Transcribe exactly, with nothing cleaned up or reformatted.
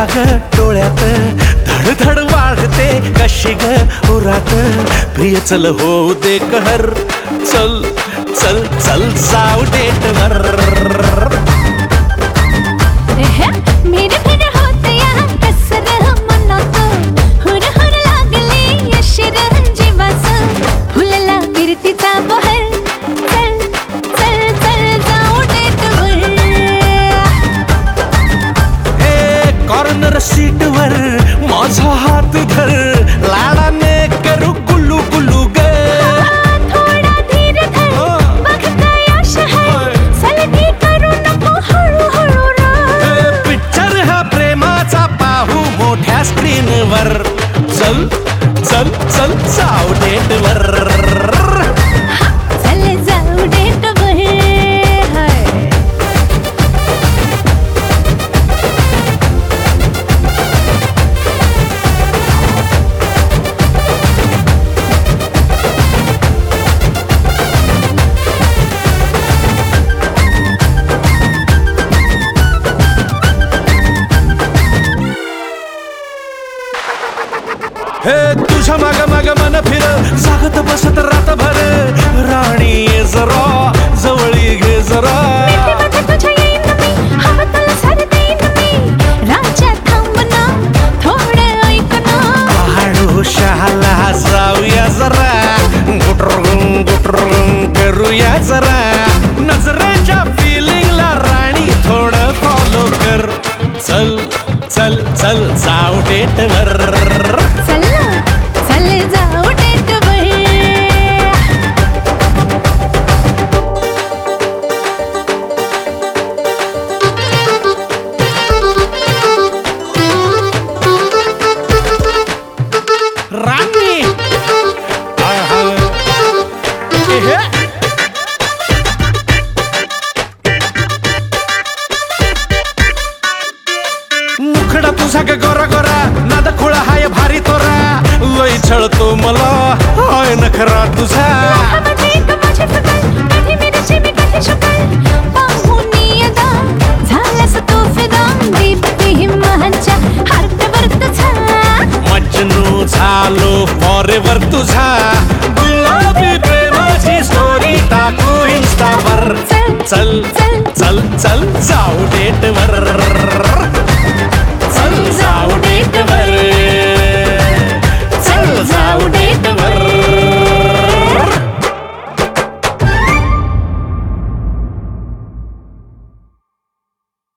का ग डोळ्यात धडधड वाढते कशी ग उरात प्रिय चल होऊ दे कहर चल चल चल जाऊ डेट वर मेरे फिर होते यहाँ कसर मनात हुर हुर लागली यशिर जीवाचं फुलला कीर्तीचा बहर चल चल चल जाऊ डेट वर ए कॉर्नर सीट वर माझा हात धर लाडाने करू गुलू गुलू ग थोडा धीर धर बघ काय शहर सलगी करू नको हळू हळू रा पिक्चर हा प्रेमाचा पाहू मोठ्या स्क्रीनवर चल चल चल जाऊ डेट वर चल जाऊ डेट वर हे तुझ्या माग माग मन फिर जागत बसत रातभर राणी ये जरा जवळी घे जरा मिठीमध्ये तुझ्या येईन मी हवं तुला सारं देईन मी राजा थांब ना थोडं ऐक ना पहाडू शहाला जाऊया जरा गुटरुंग गुटरुंग करूया जरा नजरेच्या फिलिंगला राणी थोडं फॉलो कर चल चल चल जाऊ डेट वर चल ना चल जाऊ डेट वर राणी आहा. एहे. मुखडा तुझा ग गोरा गोरा नाद खोळा हाय भारी तोरा लई छळतो मला हाय नखरा तुझा आवाज ऐक माझी फुकल कधी मिरची मी कधी शुकल पाहून येदा झालास तू फिदा दीप्ती हिमाच्या हार्टवर तुझा मजनू झालो फॉरेवर तुझा गुलाबी प्रेमाची स्टोरी टाकू इंस्टावर चल चल चल चल चल जाऊ डेट वर